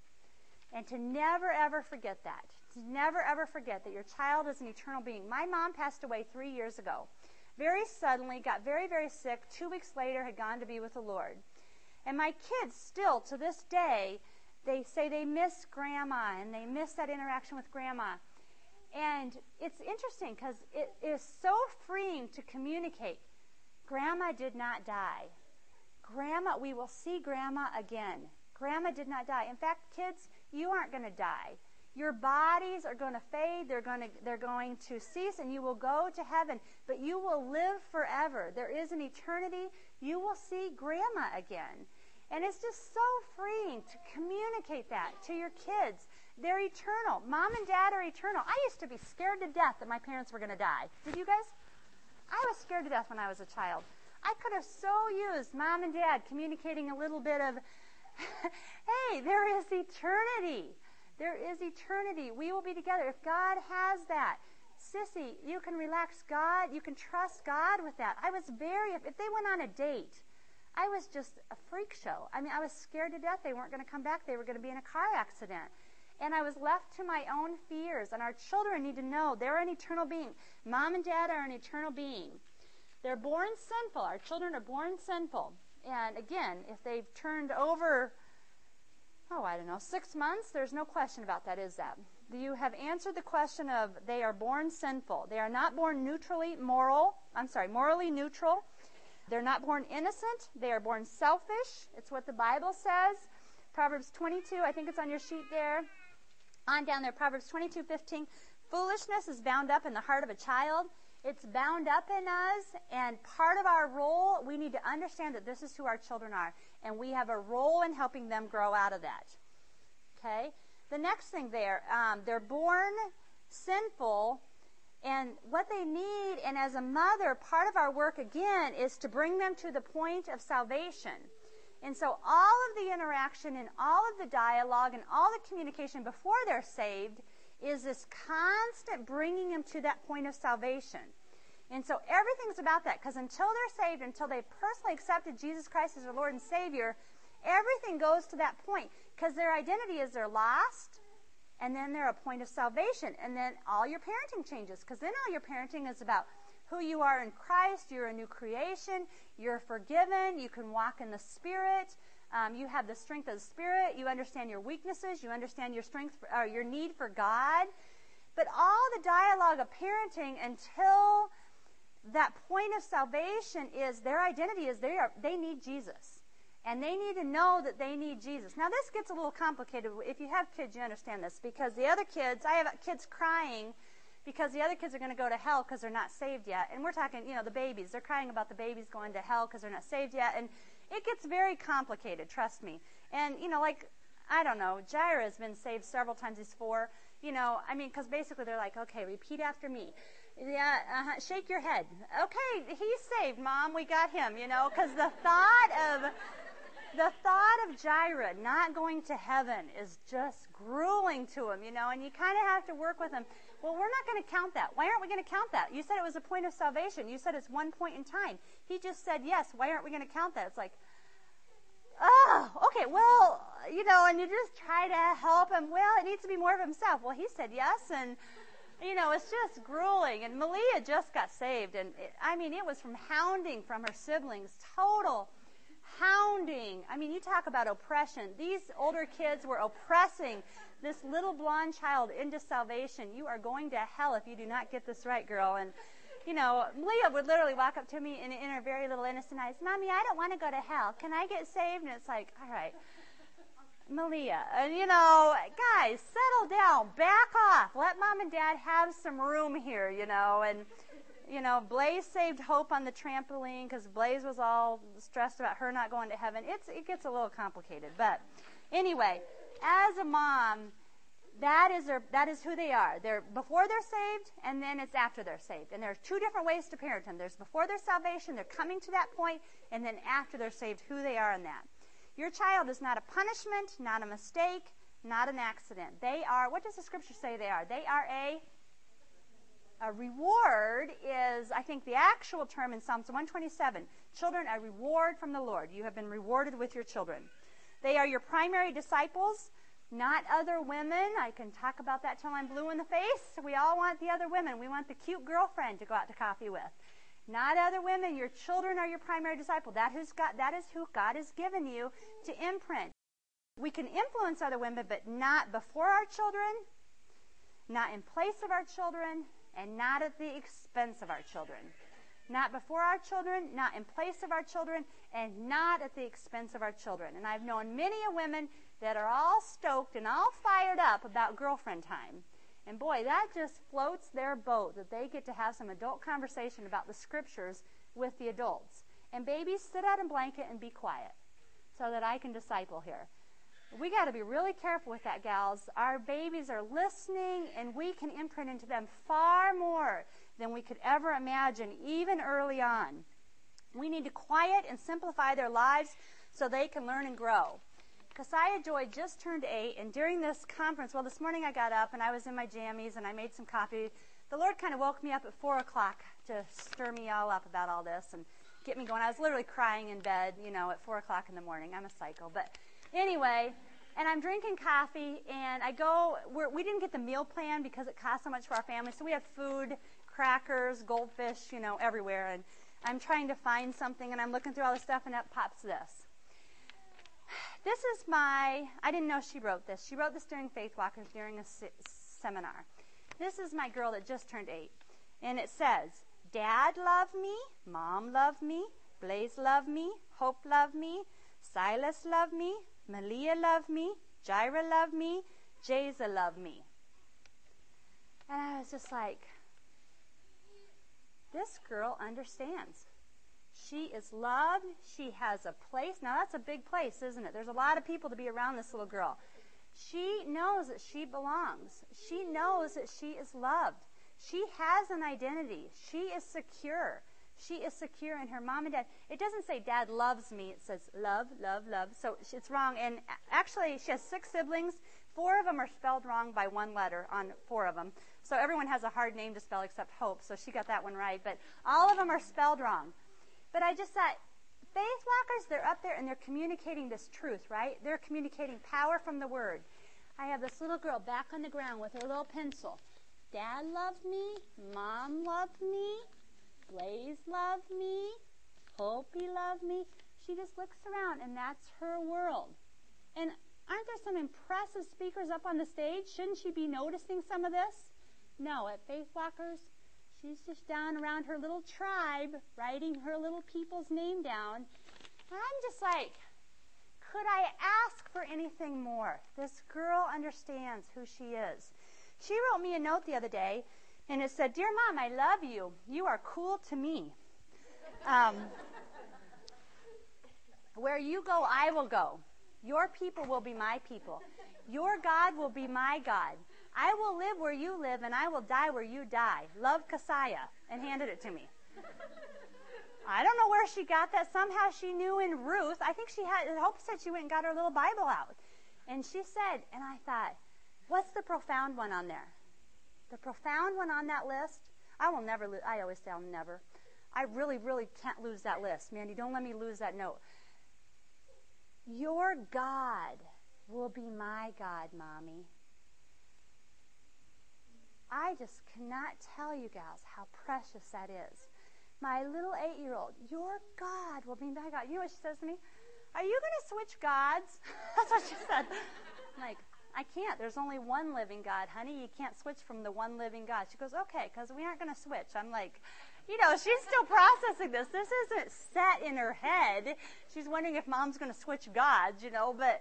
And to never, ever forget that. To never, ever forget that your child is an eternal being. My mom passed away 3 years ago. Very suddenly, got very, very sick. 2 weeks later, had gone to be with the Lord. And my kids still, to this day, they say they miss Grandma, and they miss that interaction with Grandma. And it's interesting because it is so freeing to communicate. Grandma did not die. Grandma, we will see Grandma again. Grandma did not die. In fact, kids, you aren't going to die. Your bodies are going to fade. They're going to cease, and you will go to heaven. But you will live forever. There is an eternity. You will see Grandma again. And it's just so freeing to communicate that to your kids. They're eternal. Mom and Dad are eternal. I used to be scared to death that my parents were going to die. Did you guys? I was scared to death when I was a child. I could have so used Mom and Dad communicating a little bit of, hey, there is eternity. There is eternity. We will be together. If God has that, Sissy, you can relax God. You can trust God with that. I was if they went on a date, I was just a freak show. I mean, I was scared to death they weren't going to come back. They were going to be in a car accident. And I was left to my own fears. And our children need to know they're an eternal being. Mom and Dad are an eternal being. They're born sinful. Our children are born sinful. And again, if they've turned over, 6 months, there's no question about that, is that? You have answered the question of they are born sinful. They are not born morally neutral. They're not born innocent. They are born selfish. It's what the Bible says. Proverbs 22, I think it's on your sheet there. On down there, Proverbs 22:15. Foolishness is bound up in the heart of a child. It's bound up in us, and part of our role, we need to understand that this is who our children are, and we have a role in helping them grow out of that. Okay? The next thing there, they're born sinful, and what they need, and as a mother, part of our work, again, is to bring them to the point of salvation. And so all of the interaction and all of the dialogue and all the communication before they're saved is this constant bringing them to that point of salvation. And so everything's about that, because until they're saved, until they personally accepted Jesus Christ as their Lord and Savior, everything goes to that point, because their identity is they're lost, and then they're a point of salvation, and then all your parenting changes, because then all your parenting is about who you are in Christ. You're a new creation. You're forgiven. You can walk in the Spirit. You have the strength of the Spirit. You understand your weaknesses. You understand your strength, your need for God. But all the dialogue of parenting until that point of salvation is their identity is they need Jesus. And they need to know that they need Jesus. Now, this gets a little complicated. If you have kids, you understand this. Because the other kids, I have kids crying because the other kids are going to go to hell because they're not saved yet. And we're talking, the babies. They're crying about the babies going to hell because they're not saved yet. And it gets very complicated, trust me. And, Jaira has been saved several times. He's 4. Because basically they're like, okay, repeat after me. Yeah, shake your head. Okay, he's saved, Mom. We got him, because the thought of Jaira not going to heaven is just grueling to him, and you kind of have to work with him. Well, we're not going to count that. Why aren't we going to count that? You said it was a point of salvation. You said it's one point in time. He just said yes. Why aren't we going to count that? It's like, oh, okay, well, and you just try to help him. Well, it needs to be more of himself. Well, he said yes, and, it's just grueling. And Malia just got saved, and it was from hounding from her siblings, total hounding. You talk about oppression. These older kids were oppressing this little blonde child into salvation. You are going to hell if you do not get this right, girl. And, Malia would literally walk up to me in her very little innocent eyes, Mommy, I don't want to go to hell. Can I get saved? And it's like, all right, Malia. And, guys, settle down. Back off. Let Mom and Dad have some room here, And, Blaze saved Hope on the trampoline because Blaze was all stressed about her not going to heaven. It gets a little complicated. But anyway, as a mom, that is who they are. They're before they're saved, and then it's after they're saved. And there's 2 different ways to parent them. There's before their salvation, they're coming to that point, and then after they're saved, who they are in that. Your child is not a punishment, not a mistake, not an accident. They are, what does the Scripture say they are? They are a reward is, I think, the actual term in Psalms 127. Children, a reward from the Lord. You have been rewarded with your children. They are your primary disciples, not other women. I can talk about that till I'm blue in the face. We all want the other women. We want the cute girlfriend to go out to coffee with. Not other women. Your children are your primary disciple. That is who God has given you to imprint. We can influence other women, but not before our children, not in place of our children, and not at the expense of our children. Not before our children, not in place of our children, and not at the expense of our children. And I've known many women that are all stoked and all fired up about girlfriend time. And boy, that just floats their boat, that they get to have some adult conversation about the Scriptures with the adults. And babies, sit out in blanket and be quiet so that I can disciple here. We got to be really careful with that, gals. Our babies are listening, and we can imprint into them far more than we could ever imagine, even early on. We need to quiet and simplify their lives so they can learn and grow. Keziah Joy just turned 8, and during this conference, this morning I got up, and I was in my jammies, and I made some coffee. The Lord kind of woke me up at 4 o'clock to stir me all up about all this and get me going. I was literally crying in bed, at 4 o'clock in the morning. I'm a psycho. But anyway, and I'm drinking coffee, and we didn't get the meal plan because it cost so much for our family, so we had food, crackers, goldfish, everywhere. And I'm trying to find something, and I'm looking through all the stuff, and up pops this. This is I didn't know she wrote this. She wrote this during Faith Walkers during a seminar. This is my girl that just turned 8. And it says, Dad loved me, Mom loved me, Blaze loved me, Hope loved me, Silas loved me, Malia loved me, Jaira loved me, Jeza loved me. And I was just like, this girl understands. She is loved. She has a place. Now, that's a big place, isn't it? There's a lot of people to be around this little girl. She knows that she belongs. She knows that she is loved. She has an identity. She is secure. She is secure in her mom and dad. It doesn't say Dad loves me. It says love, love, love. So it's wrong. And actually, she has 6 siblings. 4 of them are spelled wrong by 1 letter on 4 of them. So everyone has a hard name to spell except Hope. So she got that one right. But all of them are spelled wrong. But I just thought, Faith Walkers, they're up there and they're communicating this truth, right? They're communicating power from the Word. I have this little girl back on the ground with her little pencil. Dad loved me. Mom loved me. Blaze loved me. Hopi loved me. She just looks around, and that's her world. And aren't there some impressive speakers up on the stage? Shouldn't she be noticing some of this? No, at Faith Walkers, she's just down around her little tribe, writing her little people's name down. And I'm just like, could I ask for anything more? This girl understands who she is. She wrote me a note the other day, and it said, Dear Mom, I love you. You are cool to me. Where you go, I will go. Your people will be my people. Your God will be my God. I will live where you live, and I will die where you die. Love, Kasaya, and handed it to me. I don't know where she got that. Somehow she knew in Ruth. I think Hope said she went and got her little Bible out. And she said, and I thought, what's the profound one on there? The profound one on that list? I will never lose. I always say I'll never. I really, really can't lose that list. Mandy, don't let me lose that note. Your God will be my God, Mommy. I just cannot tell you gals how precious that is. My little 8-year-old, your God will be my God. You know what she says to me? Are you going to switch gods? That's what she said. I'm like, I can't. There's only one living God, honey. You can't switch from the one living God. She goes, okay, because we aren't going to switch. I'm like, she's still processing this. This isn't set in her head. She's wondering if Mom's going to switch gods, but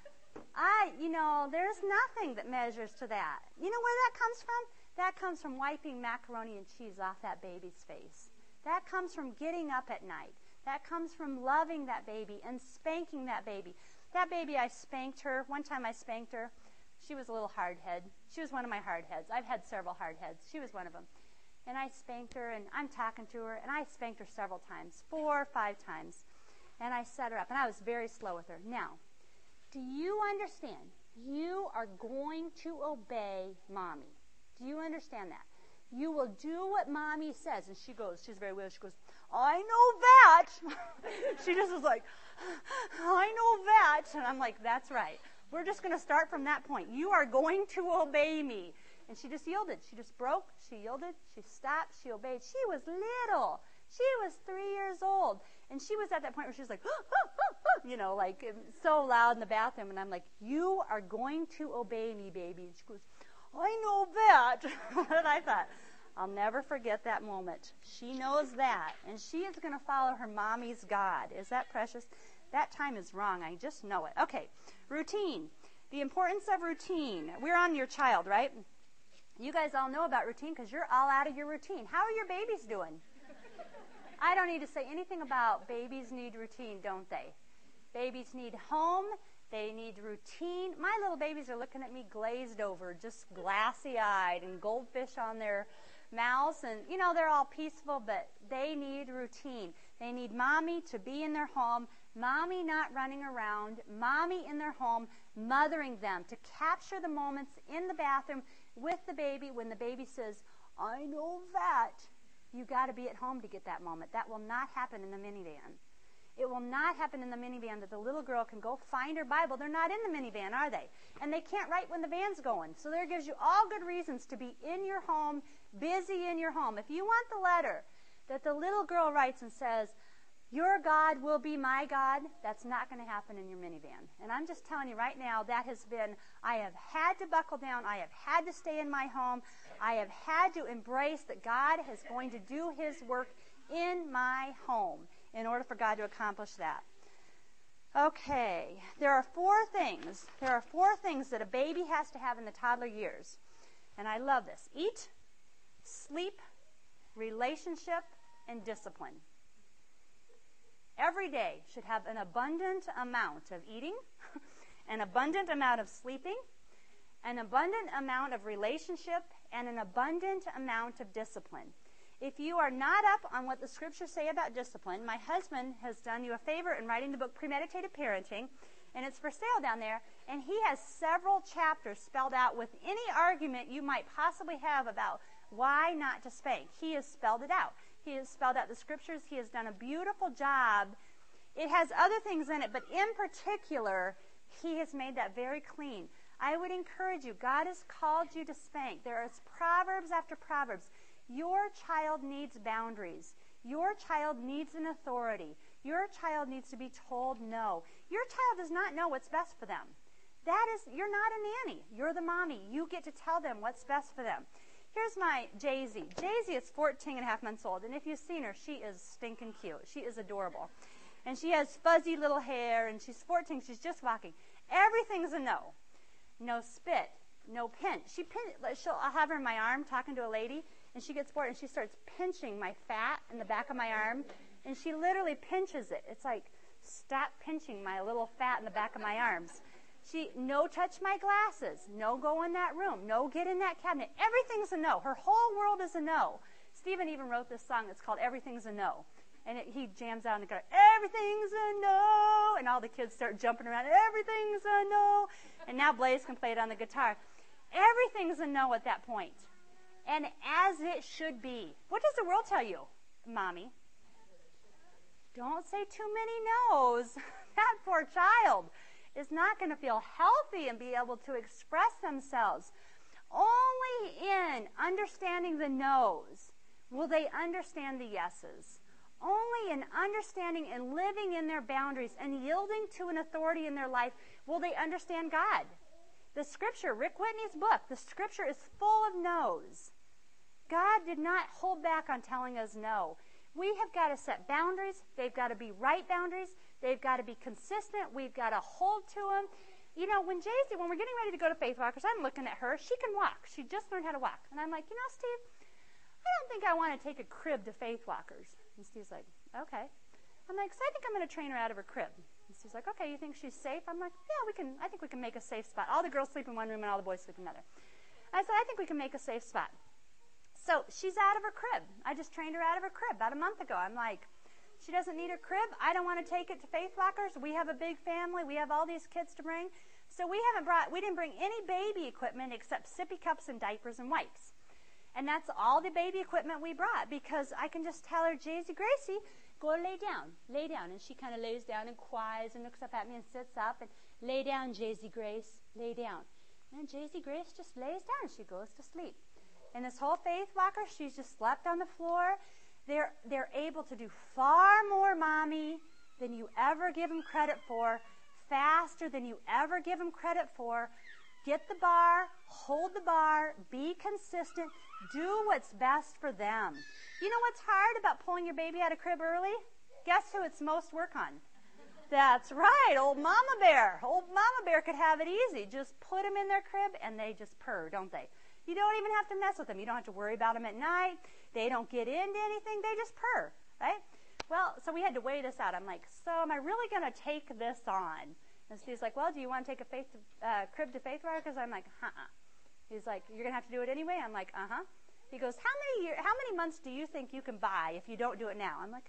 there's nothing that measures to that. You know where that comes from? That comes from wiping macaroni and cheese off that baby's face. That comes from getting up at night. That comes from loving that baby and spanking that baby. That baby, I spanked her. One time I spanked her. She was a little hard head. She was one of my hard heads. I've had several hard heads. She was one of them. And I spanked her, and I'm talking to her, and I spanked her several times, 4 or 5 times. And I set her up, and I was very slow with her. Now, do you understand? You are going to obey Mommy. Do you understand that? You will do what Mommy says. And she's very weird. She goes, I know that. She just was like, I know that. And I'm like, that's right. We're just going to start from that point. You are going to obey me. And she just yielded. She just broke. She yielded. She stopped. She obeyed. She was little. She was 3 years old. And she was at that point where she was like, like so loud in the bathroom. And I'm like, you are going to obey me, baby. And she goes, I know that. And I thought, I'll never forget that moment. She knows that. And she is going to follow her Mommy's God. Is that precious? That time is wrong. I just know it. Okay, routine. The importance of routine. We're on your child, right? You guys all know about routine because you're all out of your routine. How are your babies doing? I don't need to say anything about babies need routine, don't they? Babies need home. They need routine. My little babies are looking at me glazed over, just glassy-eyed and goldfish on their mouths. And, they're all peaceful, but they need routine. They need Mommy to be in their home, Mommy not running around, Mommy in their home, mothering them, to capture the moments in the bathroom with the baby when the baby says, I know that. You got to be at home to get that moment. That will not happen in the minivan. It will not happen in the minivan that the little girl can go find her Bible. They're not in the minivan, are they? And they can't write when the van's going. So there gives you all good reasons to be in your home, busy in your home. If you want the letter that the little girl writes and says, your God will be my God, that's not going to happen in your minivan. And I'm just telling you right now, I have had to buckle down. I have had to stay in my home. I have had to embrace that God is going to do his work in my home in order for God to accomplish that. Okay, there are four things. There are four things that a baby has to have in the toddler years. And I love this. Eat, sleep, relationship, and discipline. Every day should have an abundant amount of eating, an abundant amount of sleeping, an abundant amount of relationship, and an abundant amount of discipline. If you are not up on what the scriptures say about discipline, my husband has done you a favor in writing the book Premeditated Parenting, and it's for sale down there, and he has several chapters spelled out with any argument you might possibly have about why not to spank. He has spelled it out. He has spelled out the scriptures. He has done a beautiful job. It has other things in it, but in particular, he has made that very clean. I would encourage you, God has called you to spank. There is proverbs after proverbs. Your child needs boundaries. Your child needs an authority. Your child needs to be told no. Your child does not know what's best for them. You're not a nanny. You're the mommy. You get to tell them what's best for them. Here's my Jay-Z. Jay-Z is 14 and a half months old, and if you've seen her, she is stinking cute. She is adorable. And she has fuzzy little hair, and she's 14. She's just walking. Everything's a no. No spit. No pinch. I'll have her in my arm talking to a lady, and she gets bored, and she starts pinching my fat in the back of my arm, and she literally pinches it. It's like, stop pinching my little fat in the back of my arms. No touch my glasses. No go in that room. No get in that cabinet. Everything's a no. Her whole world is a no. Stephen even wrote this song. It's called Everything's a No. And he jams out in the guitar, everything's a no. And all the kids start jumping around, everything's a no. And now Blaze can play it on the guitar. Everything's a no at that point. And as it should be. What does the world tell you, Mommy? Don't say too many no's. That poor child is not going to feel healthy and be able to express themselves. Only in understanding the no's will they understand the yeses. Only in understanding and living in their boundaries and yielding to an authority in their life will they understand God. The scripture, Rick Whitney's book, the scripture is full of no's. God did not hold back on telling us no. We have got to set boundaries. They've got to be right boundaries. They've got to be consistent. We've got to hold to them. You know, when we're getting ready to go to Faith Walkers, I'm looking at her. She can walk. She just learned how to walk. And I'm like, Steve, I don't think I want to take a crib to Faith Walkers. And Steve's like, okay. I'm like, so I think I'm going to train her out of her crib. And Steve's like, okay, you think she's safe? I'm like, yeah, I think we can make a safe spot. All the girls sleep in one room and all the boys sleep in another. I said, I think we can make a safe spot. So she's out of her crib. I just trained her out of her crib about a month ago. I'm like, she doesn't need her crib. I don't want to take it to Faith Walkers. We have a big family. We have all these kids to bring. So we didn't bring any baby equipment except sippy cups and diapers and wipes. And that's all the baby equipment we brought because I can just tell her, Jaycee Gracie, go lay down. Lay down. And she kind of lays down and cries and looks up at me and sits up and lay down, Jaycee Grace, lay down. And Jaycee Grace just lays down. She goes to sleep. And this whole Faith Walker, she's just slept on the floor. They're able to do far more, Mommy, than you ever give them credit for, faster than you ever give them credit for. Get the bar, hold the bar, be consistent, do what's best for them. You know what's hard about pulling your baby out of crib early? Guess who it's most work on? That's right, old Mama Bear. Old Mama Bear could have it easy. Just put them in their crib and they just purr, don't they? You don't even have to mess with them. You don't have to worry about them at night. They don't get into anything. They just purr, right? Well, so we had to weigh this out. I'm like, so am I really going to take this on? And Steve's like, well, do you want to take a crib to Faith Walkers? I'm like, He's like, you're going to have to do it anyway? I'm like, uh-huh. He goes, how many months do you think you can buy if you don't do it now? I'm like,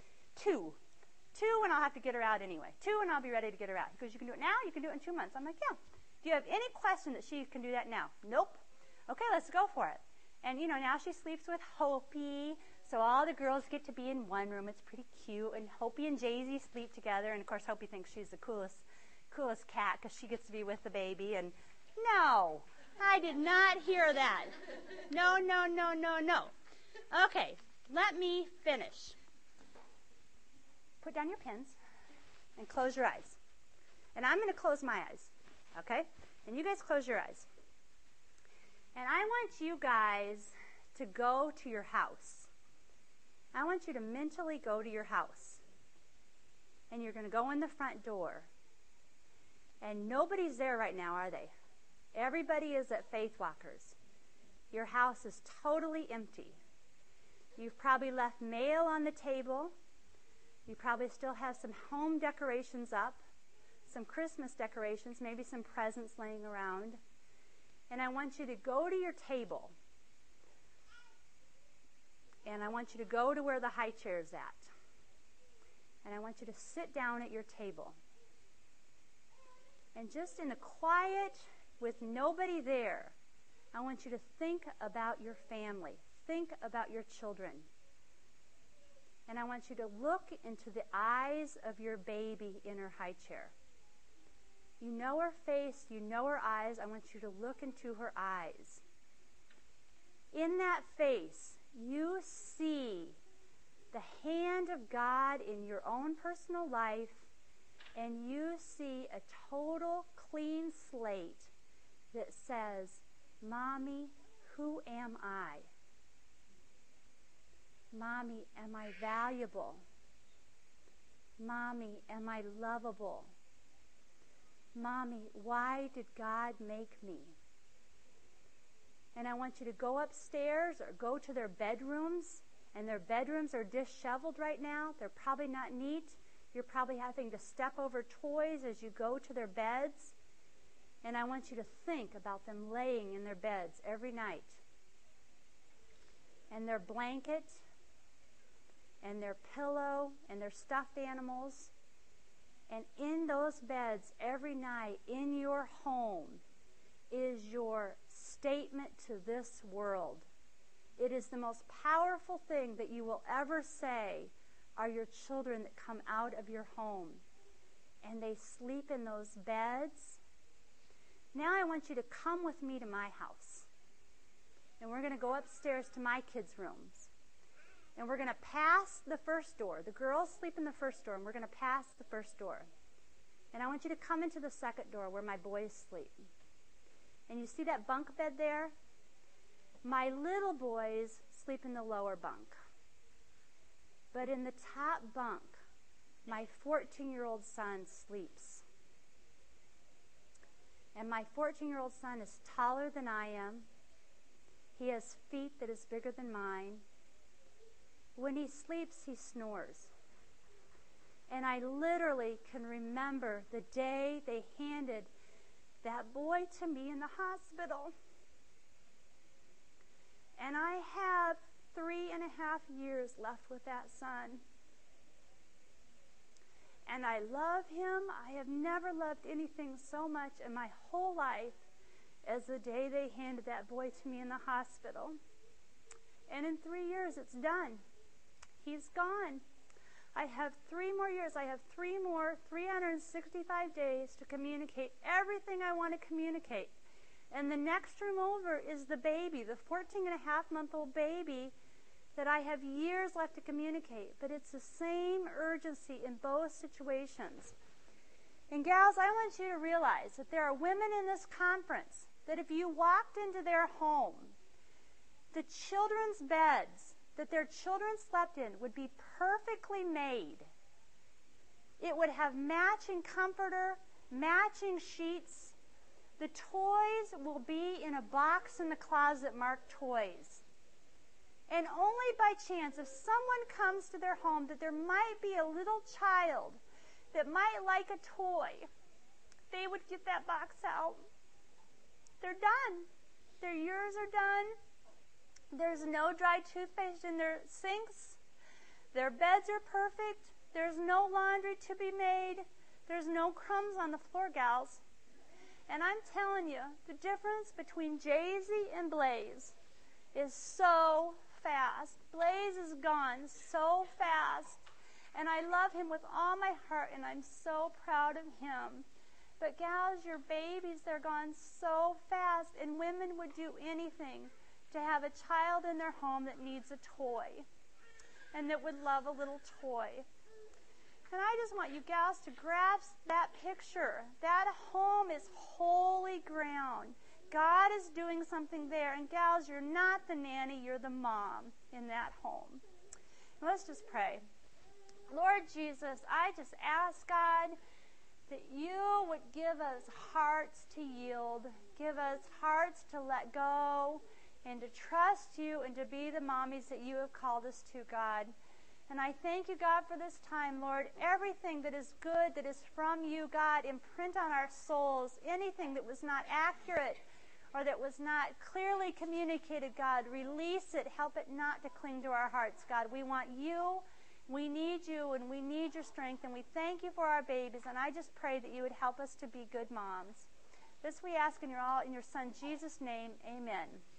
2. 2, and I'll have to get her out anyway. 2, and I'll be ready to get her out. He goes, you can do it now? You can do it in 2 months. I'm like, yeah. Do you have any question that she can do that now? Nope. Okay, let's go for it. And, now she sleeps with Hopi, so all the girls get to be in one room. It's pretty cute. And Hopi and Jay-Z sleep together. And, of course, Hopi thinks she's the coolest cat because she gets to be with the baby. And, no, I did not hear that. No. Okay, let me finish. Put down your pens and close your eyes. And I'm going to close my eyes, okay? And you guys close your eyes. And I want you guys to go to your house. I want you to mentally go to your house. And you're going to go in the front door. And nobody's there right now, are they? Everybody is at Faith Walkers. Your house is totally empty. You've probably left mail on the table. You probably still have some home decorations up, some Christmas decorations, maybe some presents laying around. And I want you to go to your table. And I want you to go to where the high chair is at. And I want you to sit down at your table. And just in the quiet, with nobody there, I want you to think about your family. Think about your children. And I want you to look into the eyes of your baby in her high chair. You know her face, you know her eyes. I want you to look into her eyes. In that face, you see the hand of God in your own personal life, and you see a total clean slate that says, Mommy, who am I? Mommy, am I valuable? Mommy, am I lovable? Mommy, why did God make me? And I want you to go upstairs or go to their bedrooms, and their bedrooms are disheveled right now. They're probably not neat. You're probably having to step over toys as you go to their beds. And I want you to think about them laying in their beds every night. And their blanket, and their pillow, and their stuffed animals. And in those beds every night in your home is your statement to this world. It is the most powerful thing that you will ever say are your children that come out of your home. And they sleep in those beds. Now I want you to come with me to my house. And we're going to go upstairs to my kids' rooms. And we're going to pass the first door. The girls sleep in the first door, and we're going to pass the first door. And I want you to come into the second door where my boys sleep. And you see that bunk bed there? My little boys sleep in the lower bunk. But in the top bunk, my 14-year-old son sleeps. And my 14-year-old son is taller than I am. He has feet that is bigger than mine. When he sleeps, he snores. And I literally can remember the day they handed that boy to me in the hospital. And I have 3.5 years left with that son. And I love him. I have never loved anything so much in my whole life as the day they handed that boy to me in the hospital. And in 3 years, it's done. He's gone. I have 3 more years. I have 3 more 365 days to communicate everything I want to communicate. And the next room over is the baby, the 14.5-month-old baby that I have years left to communicate. But it's the same urgency in both situations. And gals, I want you to realize that there are women in this conference that if you walked into their home, the children's beds that their children slept in would be perfectly made. It would have matching comforter, matching sheets. The toys will be in a box in the closet marked toys. And only by chance, if someone comes to their home that there might be a little child that might like a toy, they would get that box out. They're done. Their years are done. There's no dry toothpaste in their sinks. Their beds are perfect. There's no laundry to be made. There's no crumbs on the floor, gals. And I'm telling you, the difference between Jay-Z and Blaze is so fast. Blaze is gone so fast. And I love him with all my heart, and I'm so proud of him. But gals, your babies, they're gone so fast, and women would do anything to have a child in their home that needs a toy. and that would love a little toy. And I just want you gals to grasp that picture. That home is holy ground. God is doing something there. And gals, you're not the nanny, you're the mom in that home. Let's just pray. Lord Jesus, I just ask, God, that you would give us hearts to yield, give us hearts to let go, and to trust you and to be the mommies that you have called us to, God. And I thank you, God, for this time, Lord. Everything that is good, that is from you, God, imprint on our souls. Anything that was not accurate or that was not clearly communicated, God, release it. Help it not to cling to our hearts, God. We want you. We need you, and we need your strength, and we thank you for our babies. And I just pray that you would help us to be good moms. This we ask in your Son, Jesus' name. Amen.